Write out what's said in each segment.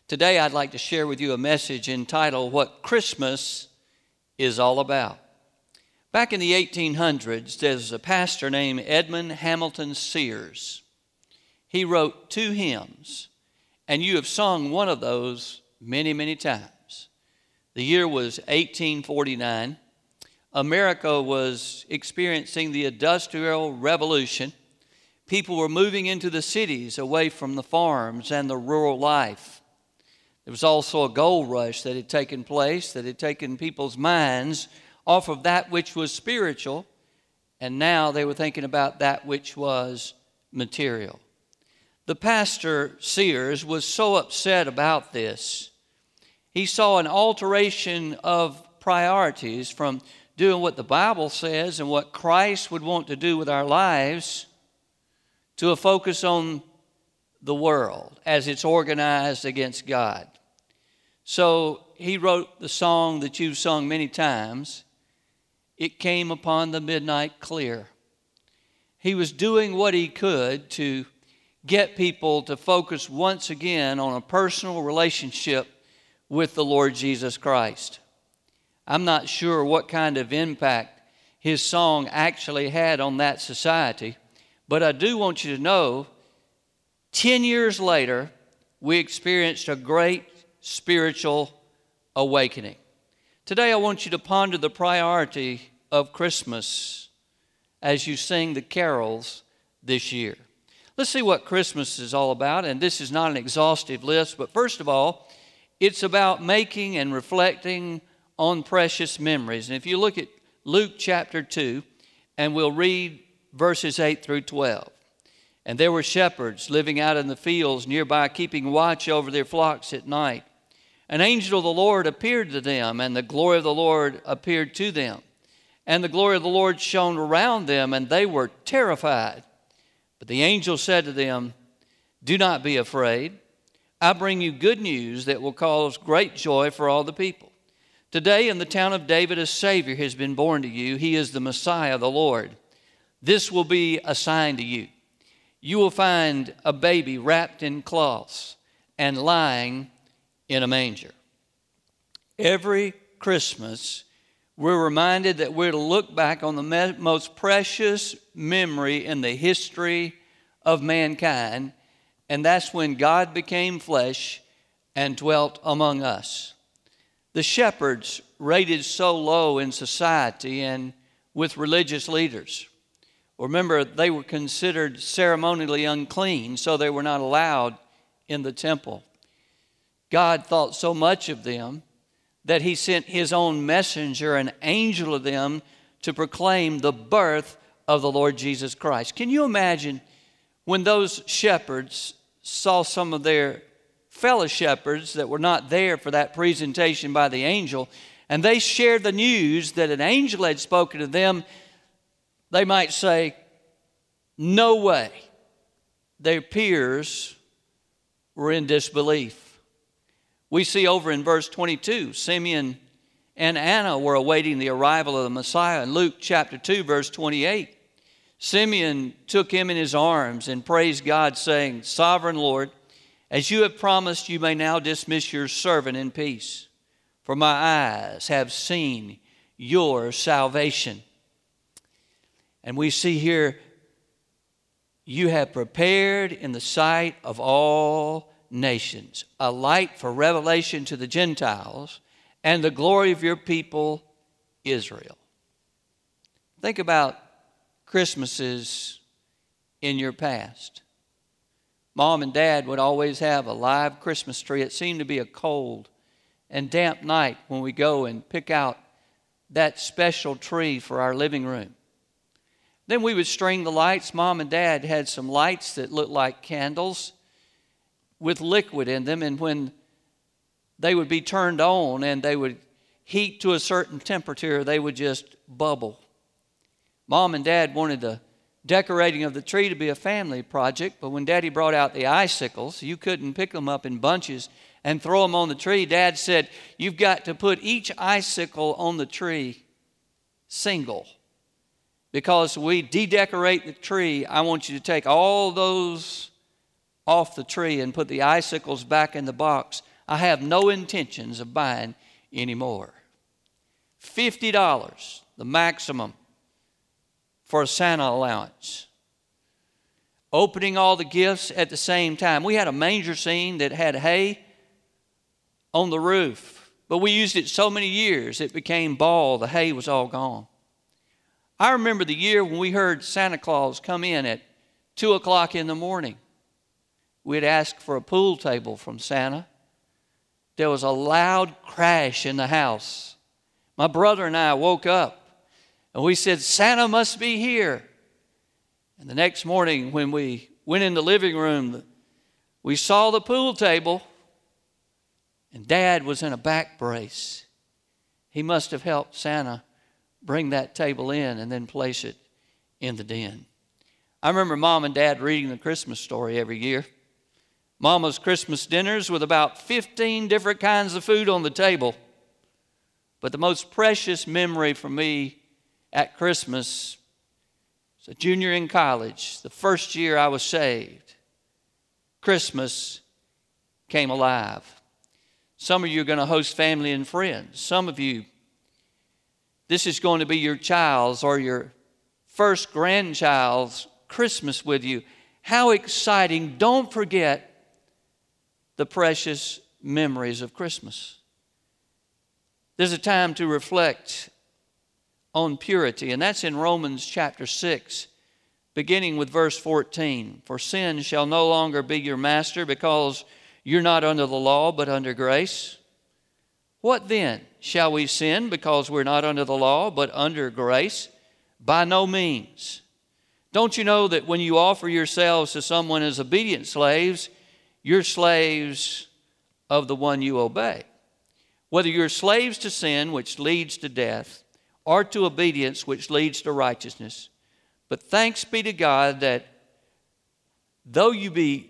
Today I'd like to share with you a message entitled What Christmas is All About. Back in the 1800s, there's a pastor named Edmund Hamilton Sears. He wrote 2 hymns, and you have sung one of those many, many times. The year was 1849. America was experiencing the Industrial Revolution. People were moving into the cities away from the farms and the rural life. There was also a gold rush that had taken place, that had taken people's minds off of that which was spiritual, and now they were thinking about that which was material. The pastor Sears was so upset about this. He saw an alteration of priorities from doing what the Bible says and what Christ would want to do with our lives to a focus on the world as it's organized against God. So he wrote the song that you've sung many times, It Came Upon the Midnight Clear. He was doing what he could to get people to focus once again on a personal relationship with the Lord Jesus Christ. I'm not sure what kind of impact his song actually had on that society, but I do want you to know 10 years later, we experienced a great spiritual awakening. Today, I want you to ponder the priority of Christmas as you sing the carols this year. Let's see what Christmas is all about, and this is not an exhaustive list, but first of all, it's about making and reflecting on precious memories. And if you look at Luke chapter 2, and we'll read verses 8 through 12. And there were shepherds living out in the fields nearby, keeping watch over their flocks at night. An angel of the Lord appeared to them, and the glory of the Lord appeared to them. And the glory of the Lord shone around them, and they were terrified. But the angel said to them, Do not be afraid. I bring you good news that will cause great joy for all the people. Today in the town of David a Savior has been born to you. He is the Messiah, the Lord. This will be a sign to you. You will find a baby wrapped in cloths and lying in a manger. Every Christmas, we're reminded that we're to look back on the most precious memory in the history of mankind, and that's when God became flesh and dwelt among us. The shepherds rated so low in society and with religious leaders. Remember, they were considered ceremonially unclean, so they were not allowed in the temple. God thought so much of them that he sent his own messenger, an angel of them, to proclaim the birth of the Lord Jesus Christ. Can you imagine when those shepherds saw some of their fellow shepherds that were not there for that presentation by the angel, and they shared the news that an angel had spoken to them? They might say, no way. Their peers were in disbelief. We see over in verse 22, Simeon and Anna were awaiting the arrival of the Messiah. In Luke chapter 2, verse 28, Simeon took him in his arms and praised God, saying, Sovereign Lord, as you have promised, you may now dismiss your servant in peace. For my eyes have seen your salvation. And we see here, you have prepared in the sight of all nations a light for revelation to the Gentiles and the glory of your people, Israel. Think about Christmases in your past. Mom and Dad would always have a live Christmas tree. It seemed to be a cold and damp night when we go and pick out that special tree for our living room. Then we would string the lights. Mom and Dad had some lights that looked like candles with liquid in them, and when they would be turned on and they would heat to a certain temperature, they would just bubble. Mom and Dad wanted the decorating of the tree to be a family project, but when Daddy brought out the icicles, you couldn't pick them up in bunches and throw them on the tree. Dad said, you've got to put each icicle on the tree single. Because we de-decorate the tree, I want you to take all those off the tree and put the icicles back in the box. I have no intentions of buying any more. $50, the maximum for a Santa allowance. Opening all the gifts at the same time. We had a manger scene that had hay on the roof, but we used it so many years it became bald. The hay was all gone. I remember the year when we heard Santa Claus come in at 2 o'clock in the morning. We'd asked for a pool table from Santa. There was a loud crash in the house. My brother and I woke up and we said, Santa must be here. And the next morning when we went in the living room, we saw the pool table and Dad was in a back brace. He must have helped Santa bring that table in and then place it in the den. I remember Mom and Dad reading the Christmas story every year. Mama's Christmas dinners with about 15 different kinds of food on the table. But the most precious memory for me at Christmas was a junior in college, the first year I was saved. Christmas came alive. Some of you are going to host family and friends. Some of you, this is going to be your child's or your first grandchild's Christmas with you. How exciting. Don't forget the precious memories of Christmas. There's a time to reflect on purity, and that's in Romans chapter 6, beginning with verse 14. For sin shall no longer be your master, because you're not under the law, but under grace. What then? Shall we sin because we're not under the law, but under grace? By no means. Don't you know that when you offer yourselves to someone as obedient slaves, you're slaves of the one you obey? Whether you're slaves to sin, which leads to death, or to obedience, which leads to righteousness. But thanks be to God that though you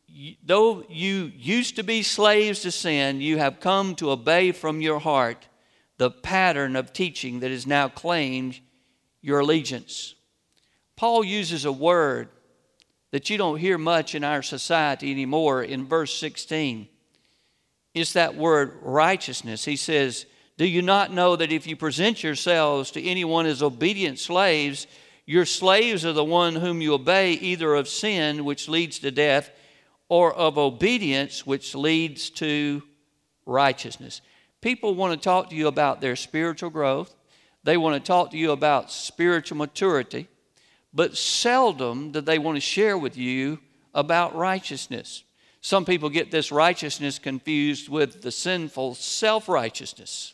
used to be slaves to sin, you have come to obey from your heart the pattern of teaching that has now claimed your allegiance. Paul uses a word that you don't hear much in our society anymore in verse 16. It's that word righteousness. He says, do you not know that if you present yourselves to anyone as obedient slaves, your slaves are the one whom you obey, either of sin, which leads to death, or of obedience, which leads to righteousness. People want to talk to you about their spiritual growth. They want to talk to you about spiritual maturity, but seldom do they want to share with you about righteousness. Some people get this righteousness confused with the sinful self-righteousness.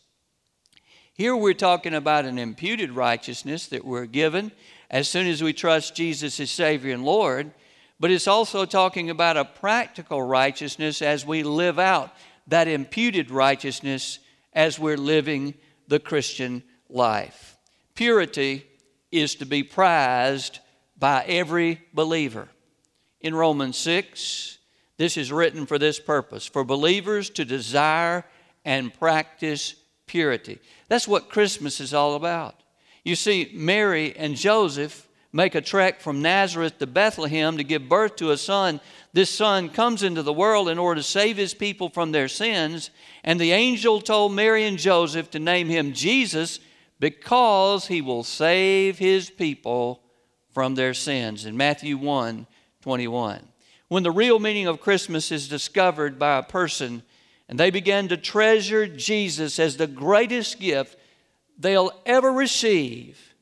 Here we're talking about an imputed righteousness that we're given as soon as we trust Jesus as Savior and Lord, but it's also talking about a practical righteousness as we live out that imputed righteousness as we're living the Christian life. Purity is to be prized by every believer. In Romans 6, this is written for this purpose, for believers to desire and practice purity. That's what Christmas is all about. You see, Mary and Joseph make a trek from Nazareth to Bethlehem to give birth to a son. This son comes into the world in order to save his people from their sins, and the angel told Mary and Joseph to name him Jesus because he will save his people from their sins. In Matthew 1:21. When the real meaning of Christmas is discovered by a person and they begin to treasure Jesus as the greatest gift they'll ever receive,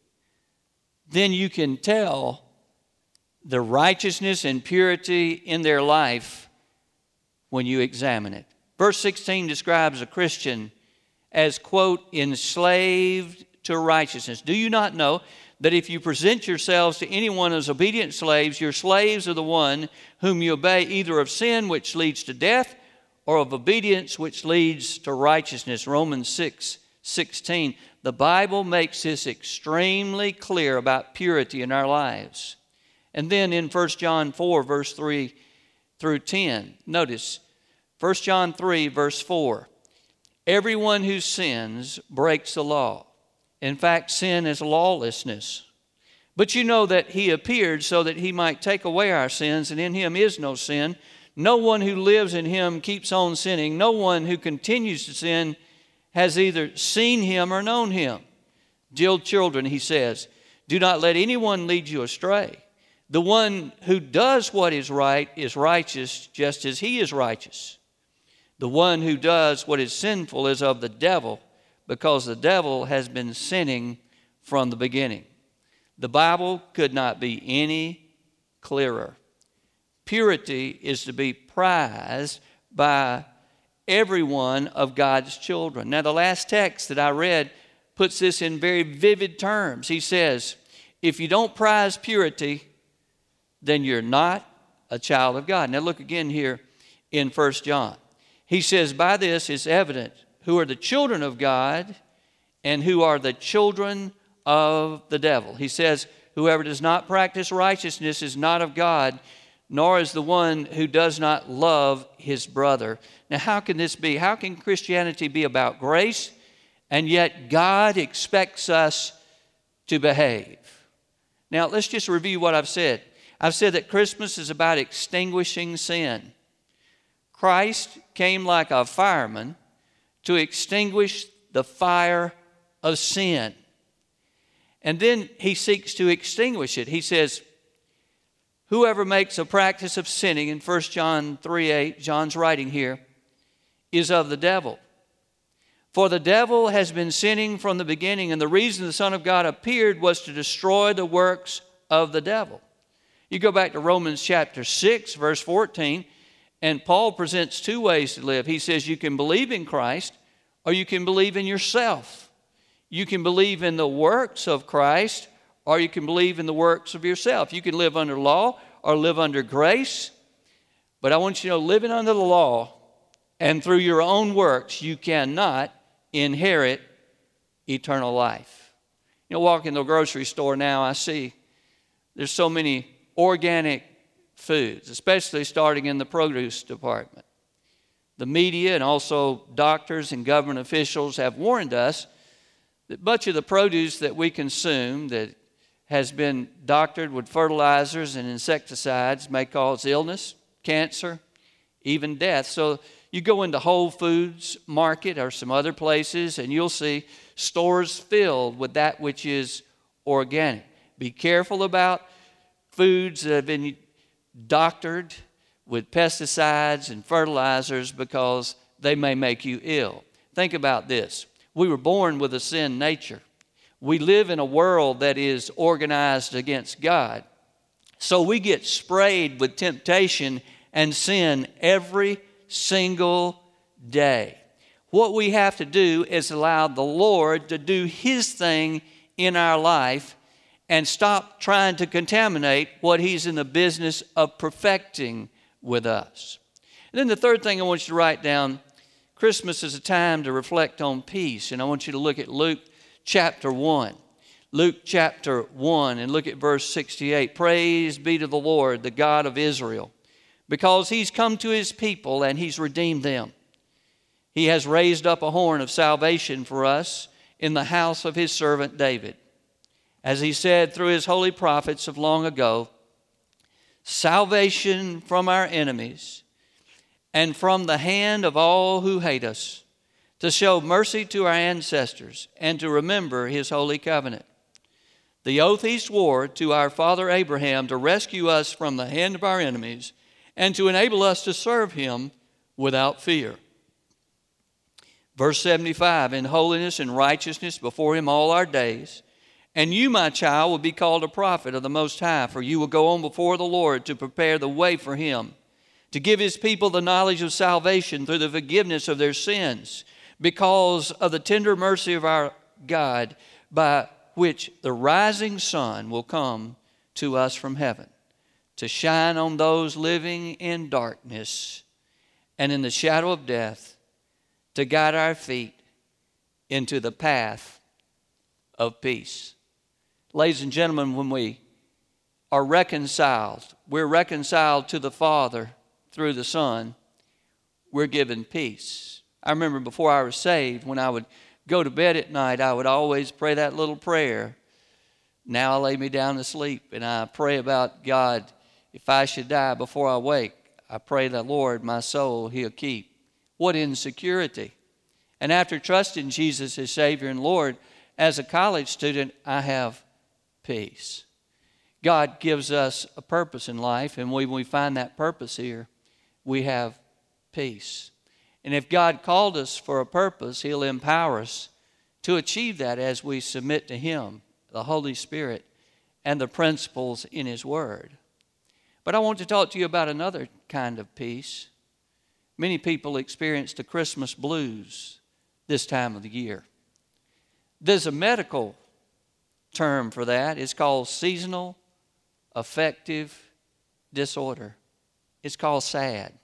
then you can tell the righteousness and purity in their life when you examine it. Verse 16 describes a Christian as, quote, enslaved to righteousness. Do you not know that if you present yourselves to anyone as obedient slaves, your slaves are the one whom you obey, either of sin, which leads to death, or of obedience, which leads to righteousness? Romans 6:16. The Bible makes this extremely clear about purity in our lives. And then in 1 John 4, verse 3 through 10, notice 1 John 3, verse 4. Everyone who sins breaks the law. In fact, sin is lawlessness. But you know that he appeared so that he might take away our sins, and in him is no sin. No one who lives in him keeps on sinning. No one who continues to sin has either seen him or known him. Dear children, he says, do not let anyone lead you astray. The one who does what is right is righteous, just as he is righteous. The one who does what is sinful is of the devil, because the devil has been sinning from the beginning. The Bible could not be any clearer. Purity is to be prized by every one of God's children. Now, the last text that I read puts this in very vivid terms. He says, if you don't prize purity, then you're not a child of God. Now, look again here in 1 John. He says, by this is evident who are the children of God and who are the children of the devil. He says, whoever does not practice righteousness is not of God, nor is the one who does not love his brother. Now, how can this be? How can Christianity be about grace, and yet God expects us to behave? Now, let's just review what I've said. I've said that Christmas is about extinguishing sin. Christ came like a fireman to extinguish the fire of sin. And then he seeks to extinguish it. He says, whoever makes a practice of sinning, in 1 John 3:8, John's writing here, is of the devil. For the devil has been sinning from the beginning, and the reason the Son of God appeared was to destroy the works of the devil. You go back to Romans chapter 6, verse 14, and Paul presents two ways to live. He says you can believe in Christ or you can believe in yourself. You can believe in the works of Christ or you can believe in the works of yourself. You can live under law or live under grace. But I want you to know, living under the law and through your own works, you cannot inherit eternal life. You know, walk in the grocery store now, I see there's so many organic foods, especially starting in the produce department. The media and also doctors and government officials have warned us that much of the produce that we consume that has been doctored with fertilizers and insecticides may cause illness, cancer, even death. So you go into Whole Foods Market or some other places and you'll see stores filled with that which is organic. Be careful about foods that have been doctored with pesticides and fertilizers because they may make you ill. Think about this. We were born with a sin nature. We live in a world that is organized against God. So we get sprayed with temptation and sin every single day. What we have to do is allow the Lord to do His thing in our life and stop trying to contaminate what He's in the business of perfecting with us. And then the third thing I want you to write down, Christmas is a time to reflect on peace. And I want you to look at Luke chapter 1. Luke chapter 1 and look at verse 68. Praise be to the Lord, the God of Israel, because He's come to His people and He's redeemed them. He has raised up a horn of salvation for us in the house of His servant David. As He said through His holy prophets of long ago, salvation from our enemies and from the hand of all who hate us, to show mercy to our ancestors and to remember His holy covenant. The oath He swore to our father Abraham to rescue us from the hand of our enemies and to enable us to serve Him without fear. Verse 75, in holiness and righteousness before Him all our days. And you, my child, will be called a prophet of the Most High, for you will go on before the Lord to prepare the way for Him, to give His people the knowledge of salvation through the forgiveness of their sins, because of the tender mercy of our God, by which the rising sun will come to us from heaven, to shine on those living in darkness and in the shadow of death, to guide our feet into the path of peace. Ladies and gentlemen, when we are reconciled, we're reconciled to the Father through the Son, we're given peace. I remember before I was saved, when I would go to bed at night, I would always pray that little prayer. Now I lay me down to sleep, and I pray about God, if I should die before I wake, I pray the Lord, my soul, He'll keep. What insecurity. And after trusting Jesus as Savior and Lord, as a college student, I have peace. God gives us a purpose in life, and when we find that purpose here, we have peace. And if God called us for a purpose, He'll empower us to achieve that as we submit to Him, the Holy Spirit, and the principles in His Word. But I want to talk to you about another kind of peace. Many people experience the Christmas blues this time of the year. There's a medical term for that. It's called seasonal affective disorder. It's called SAD.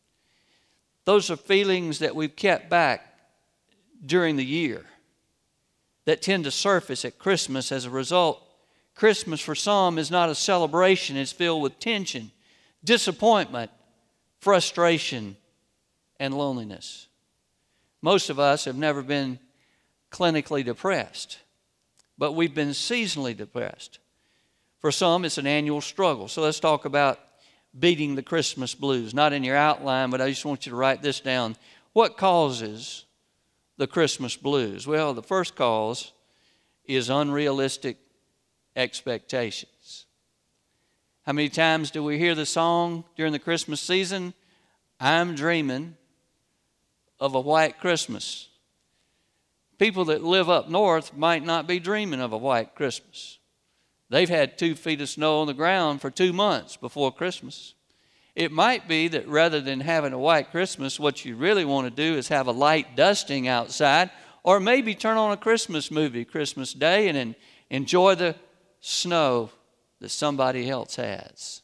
Those are feelings that we've kept back during the year that tend to surface at Christmas. As a result, Christmas for some is not a celebration. It's filled with tension, disappointment, frustration, and loneliness. Most of us have never been clinically depressed, but we've been seasonally depressed. For some, it's an annual struggle. So let's talk about beating the Christmas blues. Not in your outline, but I just want you to write this down. What causes the Christmas blues? Well, the first cause is unrealistic expectations. How many times do we hear the song during the Christmas season? I'm dreaming of a white Christmas. People that live up north might not be dreaming of a white Christmas. They've had 2 feet of snow on the ground for 2 months before Christmas. It might be that rather than having a white Christmas, what you really want to do is have a light dusting outside, or maybe turn on a Christmas movie Christmas Day and enjoy the snow that somebody else has.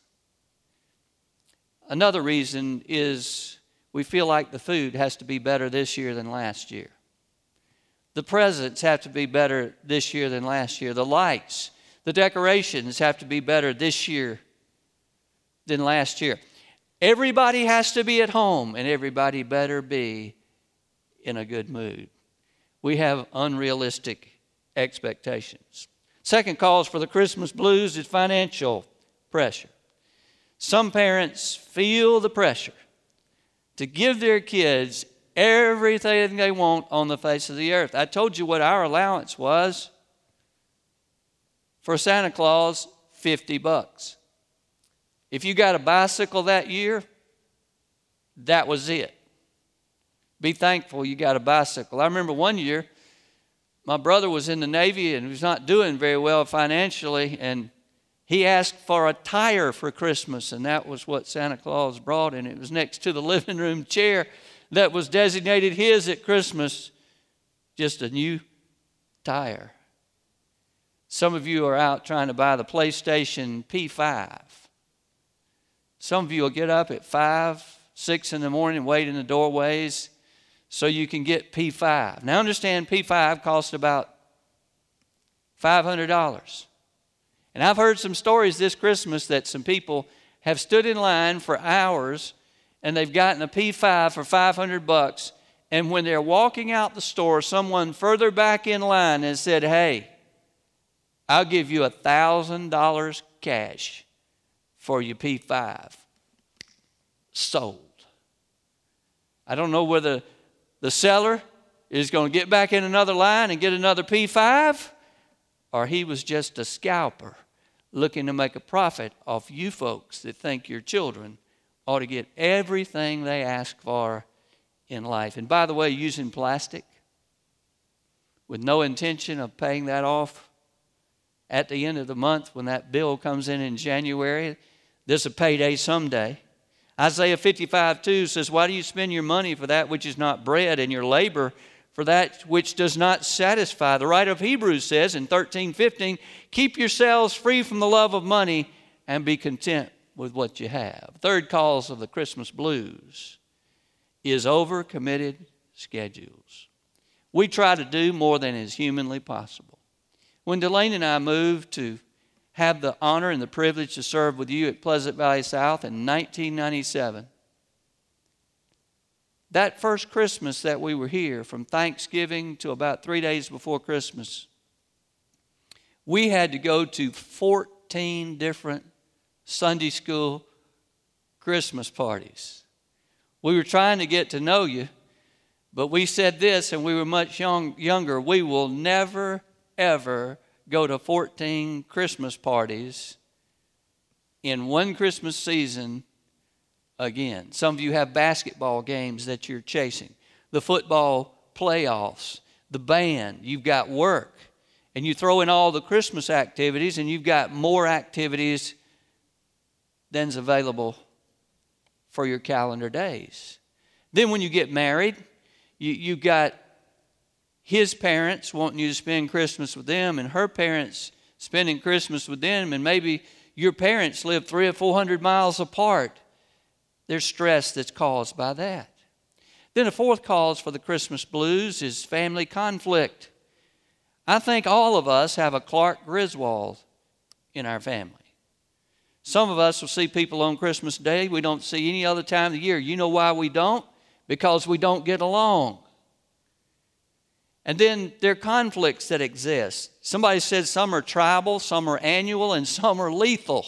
Another reason is we feel like the food has to be better this year than last year. The presents have to be better this year than last year. The lights, the decorations have to be better this year than last year. Everybody has to be at home, and everybody better be in a good mood. We have unrealistic expectations. Second cause for the Christmas blues is financial pressure. Some parents feel the pressure to give their kids everything they want on the face of the earth. I told you what our allowance was for Santa Claus, $50. If you got a bicycle that year, that was it. Be thankful you got a bicycle. I remember one year, my brother was in the Navy and he was not doing very well financially, and he asked for a tire for Christmas, and that was what Santa Claus brought, and it was next to the living room chair that was designated his at Christmas, just a new tire. Some of you are out trying to buy the PlayStation P5. Some of you will get up at 5, 6 in the morning and wait in the doorways so you can get P5. Now understand, P5 costs about $500. And I've heard some stories this Christmas that some people have stood in line for hours and they've gotten a P5 for $500, and when they're walking out the store, someone further back in line has said, "Hey, I'll give you $1,000 cash for your P5. Sold. I don't know whether the seller is going to get back in another line and get another P5, or he was just a scalper looking to make a profit off you folks that think your children ought to get everything they ask for in life. And by the way, using plastic with no intention of paying that off at the end of the month when that bill comes in January. There's a payday someday. Isaiah 55:2 says, "Why do you spend your money for that which is not bread, and your labor for that which does not satisfy?" The writer of Hebrews says in 13:15, "Keep yourselves free from the love of money and be content with what you have." Third cause of the Christmas blues is overcommitted schedules. We try to do more than is humanly possible. When Delaney and I moved to have the honor and the privilege to serve with you at Pleasant Valley South in 1997, that first Christmas that we were here, from Thanksgiving to about 3 days before Christmas, we had to go to 14 different Sunday school Christmas parties. We were trying to get to know you, but we said this, and we were much younger. We will never, ever go to 14 Christmas parties in one Christmas season again. Some of you have basketball games that you're chasing, the football playoffs, the band, you've got work, and you throw in all the Christmas activities, and you've got more activities than's available for your calendar days. Then when you get married, you've got his parents wanting you to spend Christmas with them, and her parents spending Christmas with them, and maybe your parents live 300 or 400 miles apart. There's stress that's caused by that. Then a fourth cause for the Christmas blues is family conflict. I think all of us have a Clark Griswold in our family. Some of us will see people on Christmas Day we don't see any other time of the year. You know why we don't? Because we don't get along. And then there are conflicts that exist. Somebody said some are tribal, some are annual, and some are lethal.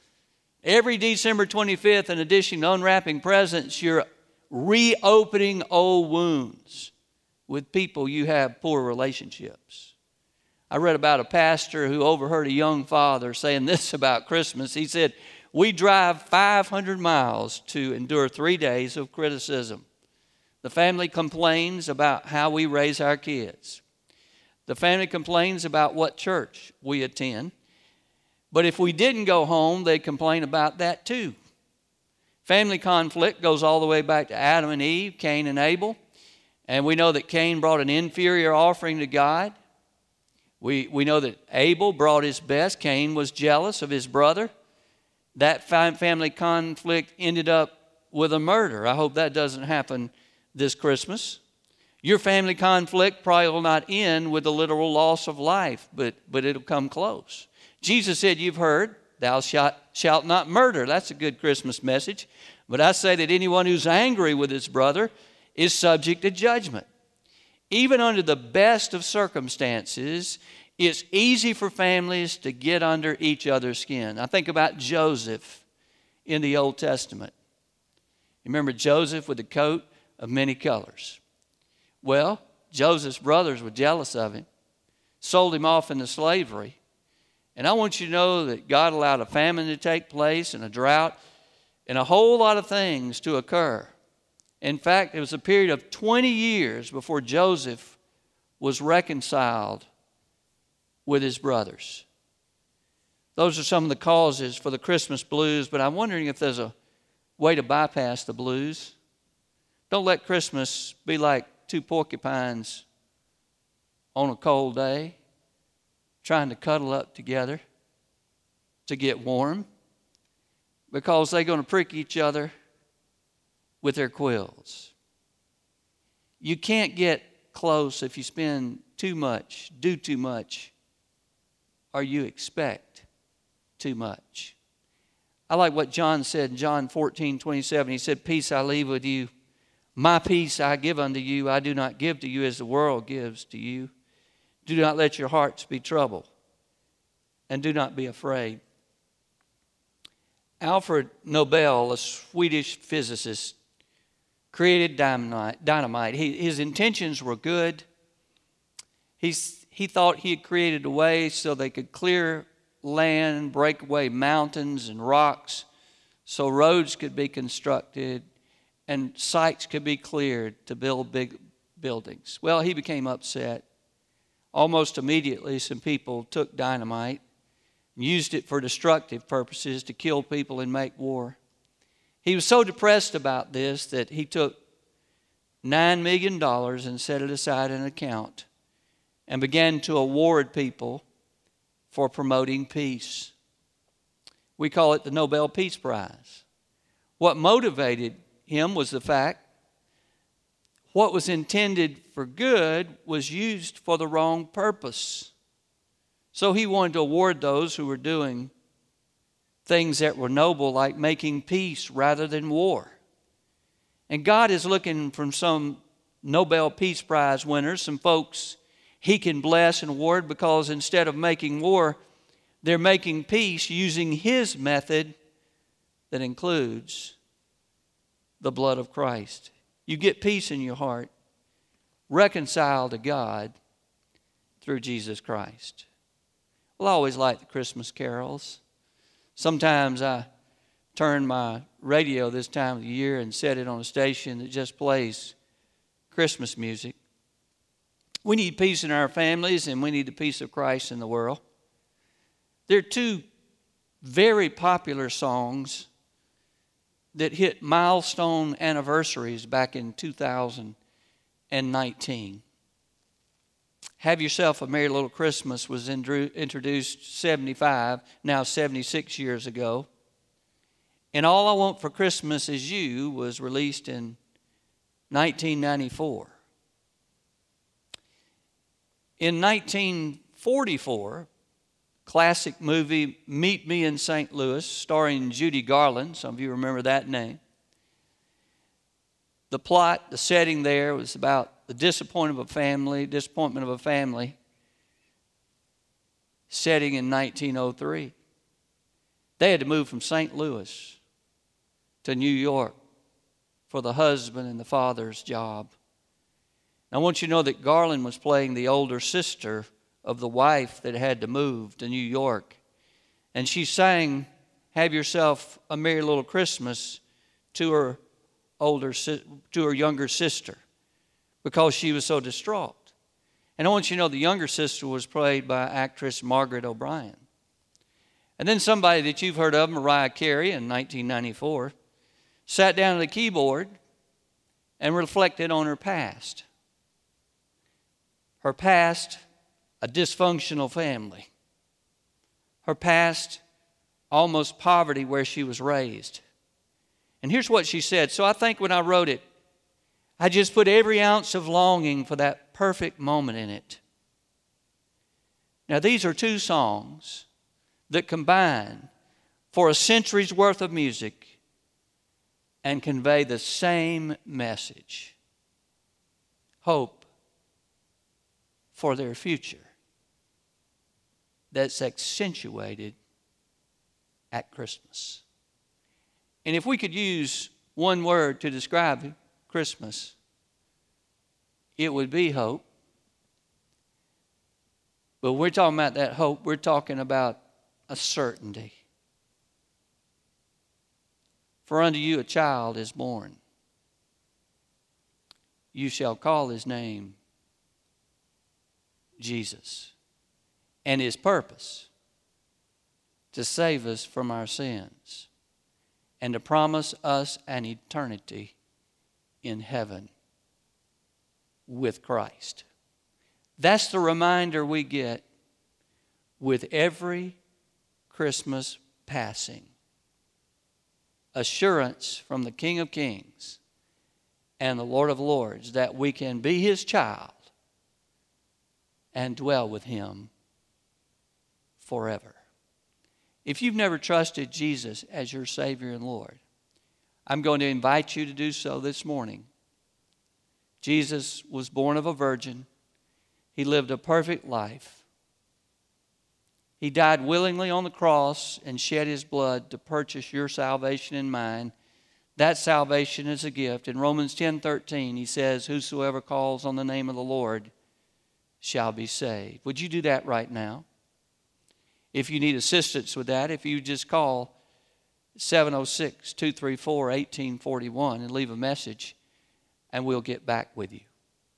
Every December 25th, in addition to unwrapping presents, you're reopening old wounds with people you have poor relationships. I read about a pastor who overheard a young father saying this about Christmas. He said, "We drive 500 miles to endure 3 days of criticism. The family complains about how we raise our kids. The family complains about what church we attend. But if we didn't go home, they'd complain about that too." Family conflict goes all the way back to Adam and Eve, Cain and Abel. And we know that Cain brought an inferior offering to God. We know that Abel brought his best. Cain was jealous of his brother. That family conflict ended up with a murder. I hope that doesn't happen this Christmas. Your family conflict probably will not end with the literal loss of life, but it'll come close. Jesus said, "You've heard, thou shalt not murder." That's a good Christmas message. But I say that anyone who's angry with his brother is subject to judgment. Even under the best of circumstances, it's easy for families to get under each other's skin. I think about Joseph in the Old Testament. You remember Joseph with the coat of many colors? Well, Joseph's brothers were jealous of him, sold him off into slavery. And I want you to know that God allowed a famine to take place and a drought and a whole lot of things to occur. In fact, it was a period of 20 years before Joseph was reconciled with his brothers. Those are some of the causes for the Christmas blues, but I'm wondering if there's a way to bypass the blues. Don't let Christmas be like two porcupines on a cold day trying to cuddle up together to get warm, because they're going to prick each other with their quills. You can't get close if you spend too much, do too much, or you expect too much. I like what John said in John 14:27. He said, "Peace I leave with you. My peace I give unto you. I do not give to you as the world gives to you. Do not let your hearts be troubled, and do not be afraid." Alfred Nobel, a Swedish physicist, created dynamite. His intentions were good. He thought he had created a way so they could clear land, break away mountains and rocks, so roads could be constructed and sites could be cleared to build big buildings. Well, he became upset. Almost immediately, some people took dynamite and used it for destructive purposes to kill people and make war. He was so depressed about this that he took $9 million and set it aside in an account and began to award people for promoting peace. We call it the Nobel Peace Prize. What motivated him was the fact what was intended for good was used for the wrong purpose. So he wanted to award those who were doing things that were noble, like making peace rather than war. And God is looking for some Nobel Peace Prize winners, some folks he can bless and award, because instead of making war, they're making peace using his method that includes the blood of Christ. You get peace in your heart, reconciled to God through Jesus Christ. Well, I always like the Christmas carols. Sometimes I turn my radio this time of the year and set it on a station that just plays Christmas music. We need peace in our families, and we need the peace of Christ in the world. There are two very popular songs that hit milestone anniversaries back in 2019. Have Yourself a Merry Little Christmas was introduced 75, now 76 years ago. And All I Want for Christmas Is You was released in 1994. In 1944, classic movie Meet Me in St. Louis, starring Judy Garland. Some of you remember that name. The plot, the setting there was about the disappointment of a family setting in 1903. They had to move from St. Louis to New York for the husband and the father's job. I want you to know that Garland was playing the older sister of the wife that had to move to New York. And she sang Have Yourself a Merry Little Christmas to her younger sister because she was so distraught. And I want you to know the younger sister was played by actress Margaret O'Brien. And then somebody that you've heard of, Mariah Carey, in 1994, sat down at the keyboard and reflected on her past. Her past, a dysfunctional family. Her past, almost poverty where she was raised. And here's what she said. So I think when I wrote it, I just put every ounce of longing for that perfect moment in it. Now these are two songs that combine for a century's worth of music and convey the same message. Hope for their future that's accentuated at Christmas. And if we could use one word to describe Christmas, it would be hope. But we're talking about that hope, we're talking about a certainty. For unto you a child is born. You shall call his name Jesus. And his purpose to save us from our sins and to promise us an eternity in heaven with Christ. That's the reminder we get with every Christmas passing. Assurance from the King of Kings and the Lord of Lords that we can be his child and dwell with him forever. If you've never trusted Jesus as your Savior and Lord, I'm going to invite you to do so this morning. Jesus was born of a virgin. He lived a perfect life. He died willingly on the cross and shed his blood to purchase your salvation and mine. That salvation is a gift. In Romans 10:13, he says, whosoever calls on the name of the Lord shall be saved. Would you do that right now? If you need assistance with that, if you just call 706-234-1841 and leave a message, and we'll get back with you.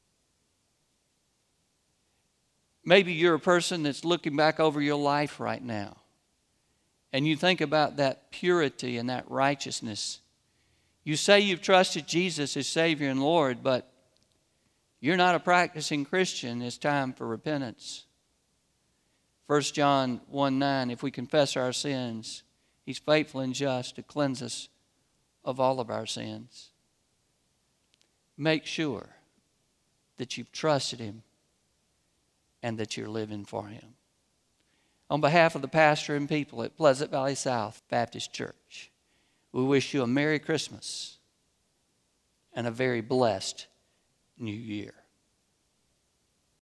Maybe you're a person that's looking back over your life right now, and you think about that purity and that righteousness. You say you've trusted Jesus as Savior and Lord, but you're not a practicing Christian. It's time for repentance. 1 John 1:9, if we confess our sins, he's faithful and just to cleanse us of all of our sins. Make sure that you've trusted him and that you're living for him. On behalf of the pastor and people at Pleasant Valley South Baptist Church, we wish you a Merry Christmas and a very blessed New Year.